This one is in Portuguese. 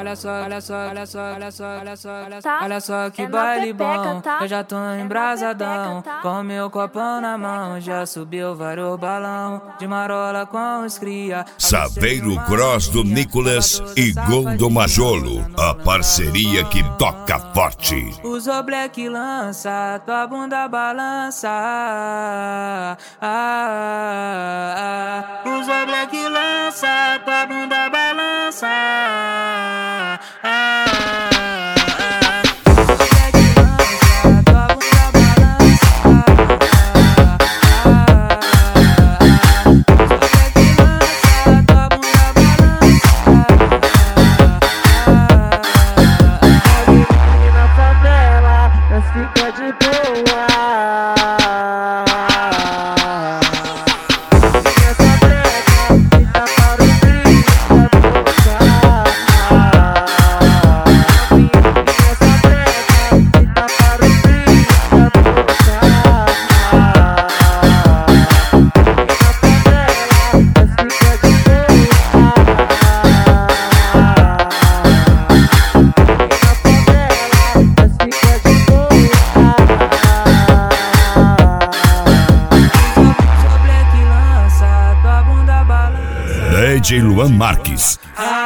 olha só que baile bom. Eu já tô embrasadão, com meu copão na mão. Já subiu vários balão, de marola com os cria. Saveiro Cross do Nicolas e Gol do Majolo, a parceria que toca forte. Usou black lança, tua bunda balança. Usou black lança, tua bunda balança. Fica de boa. Essa preta fica para o frio da boca. Essa preta fica para o frio da boca. Na favela fica de DJ Luan Marques.